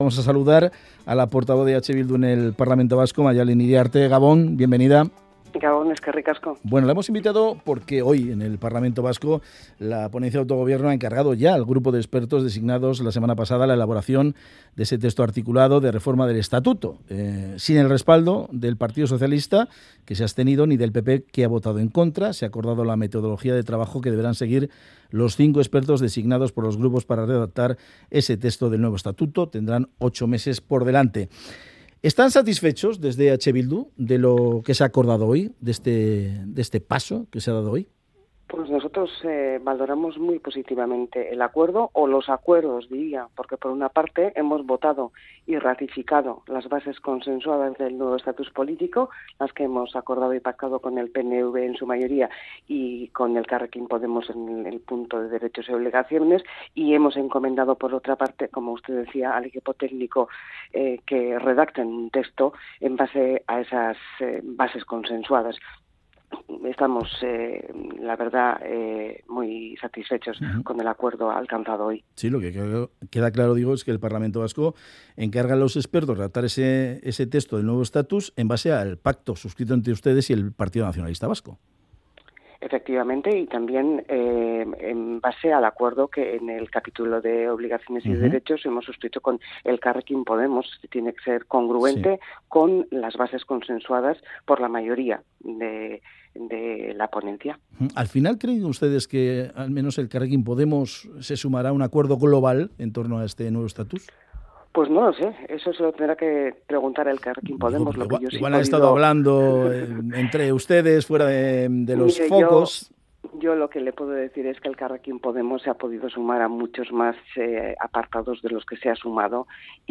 Vamos a saludar a la portavoz de H. Bildu en el Parlamento Vasco, Mayalen Iriarte. Gabón, bienvenida. Gabón, eskerrik asko. Bueno, la hemos invitado porque hoy en el Parlamento Vasco la ponencia de autogobierno ha encargado ya al grupo de expertos designados la semana pasada la elaboración de ese texto articulado de reforma del Estatuto, sin el respaldo del Partido Socialista, que se ha abstenido, ni del PP, que ha votado en contra. Se ha acordado la metodología de trabajo que deberán seguir los 5 expertos designados por los grupos para redactar ese texto del nuevo Estatuto. Tendrán 8 meses por delante. ¿Están satisfechos desde H. Bildu de lo que se ha acordado hoy, de este paso que se ha dado hoy? Pues nosotros valoramos muy positivamente el acuerdo, o los acuerdos, diría, porque por una parte hemos votado y ratificado las bases consensuadas del nuevo estatus político, las que hemos acordado y pactado con el PNV en su mayoría y con el Elkarrekin Podemos en el punto de derechos y obligaciones, y hemos encomendado por otra parte, como usted decía, al equipo técnico que redacten un texto en base a esas bases consensuadas. Estamos, la verdad, muy satisfechos con el acuerdo alcanzado hoy. Sí, lo que queda claro, digo, es que el Parlamento Vasco encarga a los expertos redactar ese texto del nuevo estatus en base al pacto suscrito entre ustedes y el Partido Nacionalista Vasco. Efectivamente, y también en base al acuerdo que en el capítulo de obligaciones y derechos hemos suscrito con el Elkarrekin Podemos, que tiene que ser congruente con las bases consensuadas por la mayoría de la ponencia. ¿Al final creen ustedes que al menos el Elkarrekin Podemos se sumará a un acuerdo global en torno a este nuevo estatus? Pues no lo sé, eso se lo tendrá que preguntar el Elkarrekin Podemos. Lo que yo igual han estado hablando entre ustedes fuera de los focos. Yo lo que le puedo decir es que el Elkarrekin Podemos se ha podido sumar a muchos más apartados de los que se ha sumado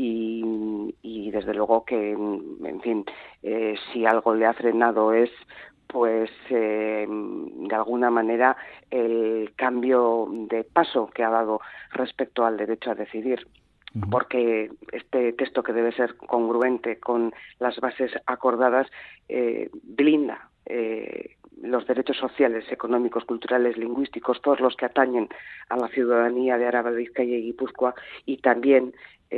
y desde luego que, en fin, si algo le ha frenado es pues de alguna manera el cambio de paso que ha dado respecto al derecho a decidir. Porque este texto, que debe ser congruente con las bases acordadas, blinda los derechos sociales, económicos, culturales, lingüísticos, todos los que atañen a la ciudadanía de Araba, Vizcaya y Guipúzcoa, y también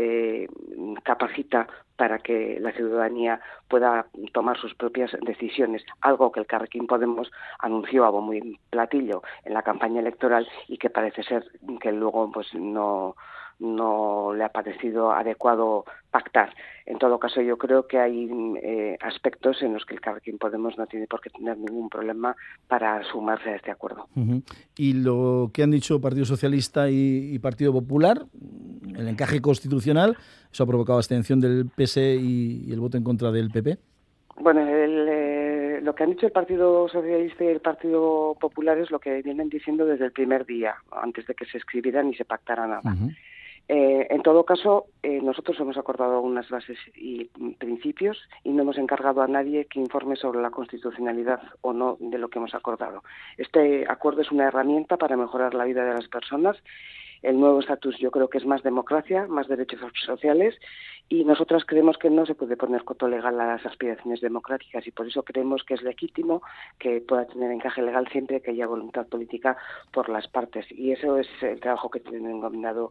capacita para que la ciudadanía pueda tomar sus propias decisiones, algo que el Elkarrekin Podemos anunció a bombo y platillo en la campaña electoral y que parece ser que luego pues no le ha parecido adecuado pactar. En todo caso, yo creo que hay aspectos en los que el Elkarrekin Podemos no tiene por qué tener ningún problema para sumarse a este acuerdo. Y lo que han dicho Partido Socialista y Partido Popular, el encaje constitucional, ¿eso ha provocado abstención del PSE y el voto en contra del PP? Bueno, lo que han dicho el Partido Socialista y el Partido Popular es lo que vienen diciendo desde el primer día, antes de que se escribiera ni se pactara nada. En todo caso, nosotros hemos acordado unas bases y principios y no hemos encargado a nadie que informe sobre la constitucionalidad o no de lo que hemos acordado. Este acuerdo es una herramienta para mejorar la vida de las personas. El nuevo estatus yo creo que es más democracia, más derechos sociales, y nosotras creemos que no se puede poner coto legal a las aspiraciones democráticas, y por eso creemos que es legítimo que pueda tener encaje legal siempre que haya voluntad política por las partes. Y eso es el trabajo que tiene encomendado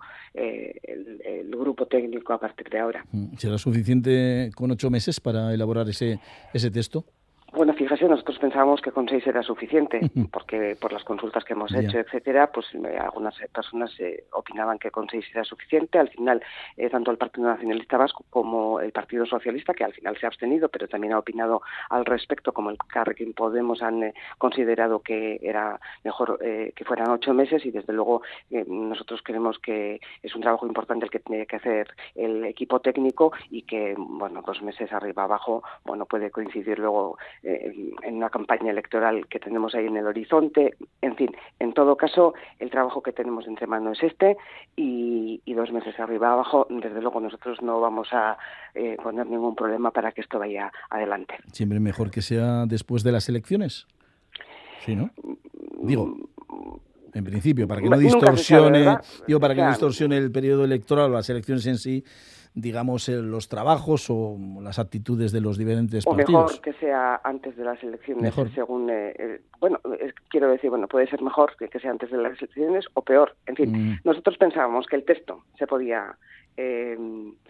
el grupo técnico a partir de ahora. ¿Será suficiente con 8 meses para elaborar ese texto? Bueno, fíjese, nosotros pensábamos que con 6 era suficiente, porque por las consultas que hemos hecho, etcétera, pues algunas personas opinaban que con 6 era suficiente. Al final, tanto el Partido Nacionalista Vasco como el Partido Socialista, que al final se ha abstenido, pero también ha opinado al respecto, como el Elkarrekin Podemos, han considerado que era mejor que fueran 8 meses, y desde luego nosotros creemos que es un trabajo importante el que tiene que hacer el equipo técnico, y que, bueno, 2 meses arriba abajo, bueno, puede coincidir luego en una campaña electoral que tenemos ahí en el horizonte. En fin, en todo caso, el trabajo que tenemos entre manos es este, y 2 meses arriba abajo, desde luego nosotros no vamos a poner ningún problema para que esto vaya adelante. Siempre mejor que sea después de las elecciones. Sí, ¿no? Digo, en principio, para que no distorsione, para que no distorsione el periodo electoral o las elecciones en sí, digamos, los trabajos o las actitudes de los diferentes partidos. O mejor que sea antes de las elecciones, mejor. Según, quiero decir, puede ser mejor que sea antes de las elecciones o peor. En fin, nosotros pensábamos que el texto se podía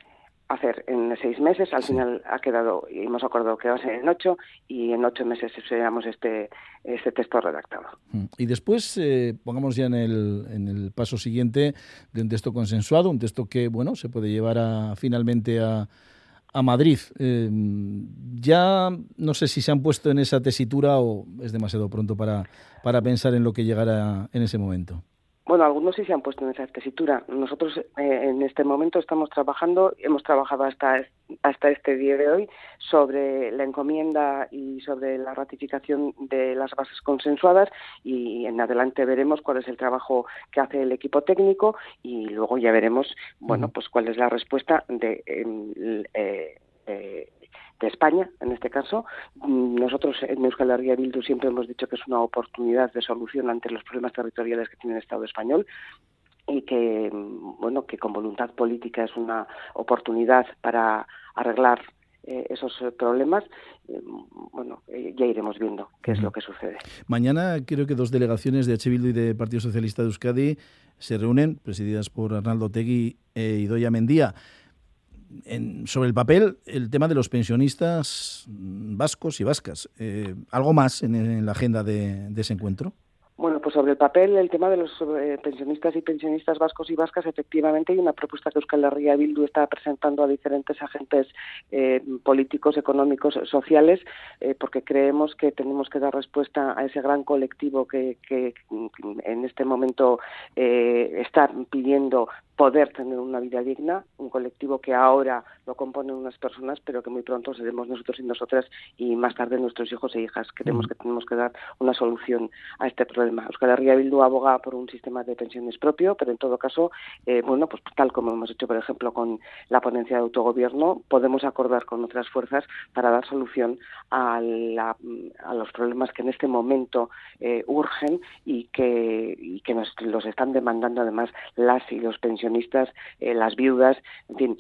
hacer en 6 meses, al final ha quedado, y hemos acordado que va a ser en 8, y en 8 meses esperamos este texto redactado. Y después, pongamos ya en el paso siguiente de un texto consensuado, un texto que, bueno, se puede llevar finalmente a Madrid. Ya no sé si se han puesto en esa tesitura o es demasiado pronto para pensar en lo que llegará en ese momento. Bueno, algunos sí se han puesto en esa tesitura. Nosotros en este momento hemos trabajado hasta este día de hoy sobre la encomienda y sobre la ratificación de las bases consensuadas, y en adelante veremos cuál es el trabajo que hace el equipo técnico y luego ya veremos, pues cuál es la respuesta de España, en este caso. Nosotros en Euskal Herria Bildu siempre hemos dicho que es una oportunidad de solución ante los problemas territoriales que tiene el Estado español, y que con voluntad política es una oportunidad para arreglar esos problemas. Ya iremos viendo qué es lo que sucede. Mañana creo que 2 delegaciones de H. Bildu y de Partido Socialista de Euskadi se reúnen, presididas por Arnaldo Otegi e Idoia Mendia. Sobre el papel, el tema de los pensionistas vascos y vascas. ¿Algo más en la agenda de ese encuentro? Bueno, pues sobre el papel, el tema de los pensionistas y pensionistas vascos y vascas, efectivamente hay una propuesta que Euskal Herria Bildu está presentando a diferentes agentes políticos, económicos, sociales, porque creemos que tenemos que dar respuesta a ese gran colectivo que en este momento está pidiendo poder tener una vida digna, un colectivo que ahora lo componen unas personas, pero que muy pronto seremos nosotros y nosotras, y más tarde nuestros hijos e hijas. Creemos que tenemos que dar una solución a este problema. Euskal Herria Bildu aboga por un sistema de pensiones propio, pero en todo caso, pues tal como hemos hecho, por ejemplo, con la ponencia de autogobierno, podemos acordar con otras fuerzas para dar solución a los problemas que en este momento urgen y que nos los están demandando además las y los pensionistas, las viudas, en fin.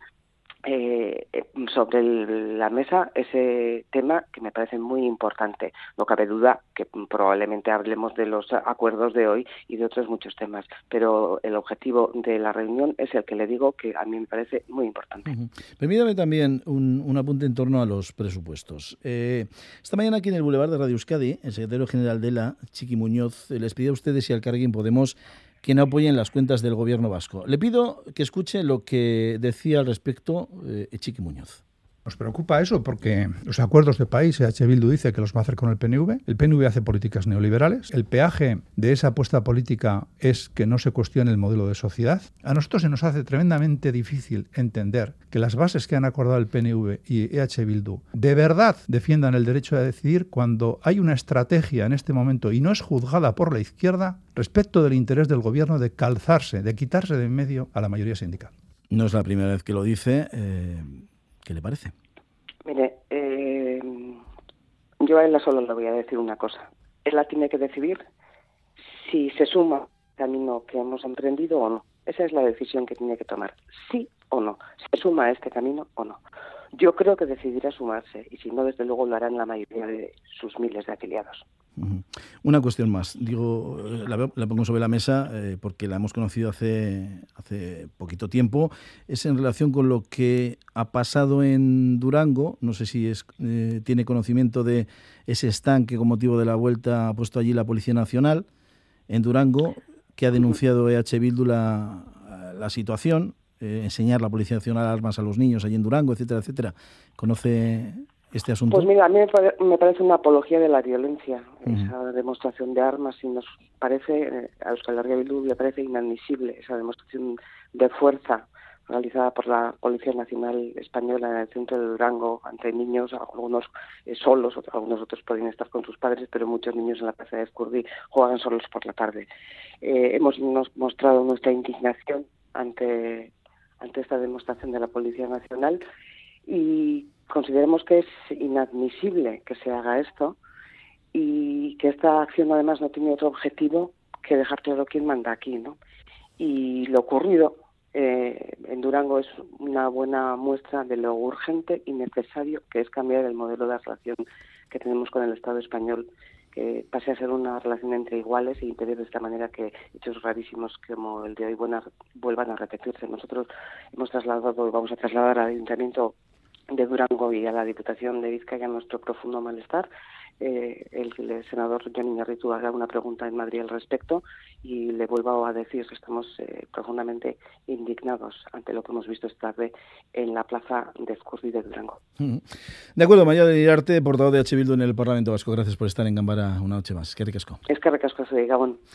Sobre la mesa ese tema que me parece muy importante. No cabe duda que probablemente hablemos de los acuerdos de hoy y de otros muchos temas, pero el objetivo de la reunión es el que le digo que a mí me parece muy importante. Permítame también un apunte en torno a los presupuestos. Esta mañana aquí en el Boulevard de Radio Euskadi, el secretario general de ELA, Txiki Muñoz, les pidió a ustedes y al Elkarrekin Podemos que no apoyen las cuentas del gobierno vasco. Le pido que escuche lo que decía al respecto Txiki Muñoz. Nos preocupa eso porque los acuerdos de país, H. Bildu dice que los va a hacer con el PNV hace políticas neoliberales, el peaje de esa apuesta política es que no se cuestione el modelo de sociedad. A nosotros se nos hace tremendamente difícil entender que las bases que han acordado el PNV y H. Bildu de verdad defiendan el derecho a decidir cuando hay una estrategia en este momento, y no es juzgada por la izquierda, respecto del interés del gobierno de calzarse, de quitarse de en medio a la mayoría sindical. No es la primera vez que lo dice. ¿Qué le parece? Mire, yo a ella solo le voy a decir una cosa. Ella tiene que decidir si se suma al camino que hemos emprendido o no. Esa es la decisión que tiene que tomar. Sí o no. ¿Se suma a este camino o no? Yo creo que decidirá sumarse, y si no, desde luego lo harán la mayoría de sus miles de afiliados. Una cuestión más, la pongo sobre la mesa porque la hemos conocido hace poquito tiempo. Es en relación con lo que ha pasado en Durango. No sé si tiene conocimiento de ese stand que con motivo de la vuelta ha puesto allí la Policía Nacional en Durango, que ha denunciado EH Bildu la situación, enseñar la Policía Nacional armas a los niños allí en Durango, etcétera, etcétera. ¿Conoce este asunto? Pues mira, a mí me parece una apología de la violencia, esa demostración de armas, y nos parece, a Euskal Herria Bildu le parece inadmisible esa demostración de fuerza realizada por la Policía Nacional Española en el centro de Durango ante niños, algunos solos, algunos otros podrían estar con sus padres, pero muchos niños en la plaza de Ezcurdi juegan solos por la tarde. Hemos mostrado nuestra indignación ante esta demostración de la Policía Nacional, y consideramos que es inadmisible que se haga esto, y que esta acción además no tiene otro objetivo que dejar claro quién manda aquí, ¿no? Y lo ocurrido en Durango es una buena muestra de lo urgente y necesario que es cambiar el modelo de relación que tenemos con el Estado español que pase a ser una relación entre iguales e impedir de esta manera que hechos rarísimos como el de hoy vuelvan a repetirse. Nosotros vamos a trasladar al Ayuntamiento de Durango y a la Diputación de Vizcaya nuestro profundo malestar. El senador Jon Iñárritu haga una pregunta en Madrid al respecto y le vuelvo a decir que estamos profundamente indignados ante lo que hemos visto esta tarde en la plaza de Ezcurdi de Durango. De acuerdo, Maialen Iriarte, portavoz de H. Bildu en el Parlamento Vasco. Gracias por estar en Ganbara una noche más. Eskerrik asko. Eskerrik asko, Gabón.